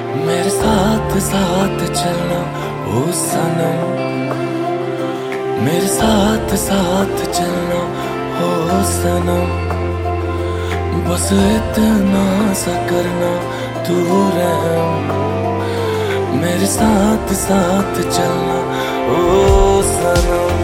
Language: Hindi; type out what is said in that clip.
मेरे साथ साथ चलना ओ सनम, मेरे साथ साथ चलना ओ सनम। बस इतना सा करना तू रहम, मेरे साथ साथ चलना ओ सनम।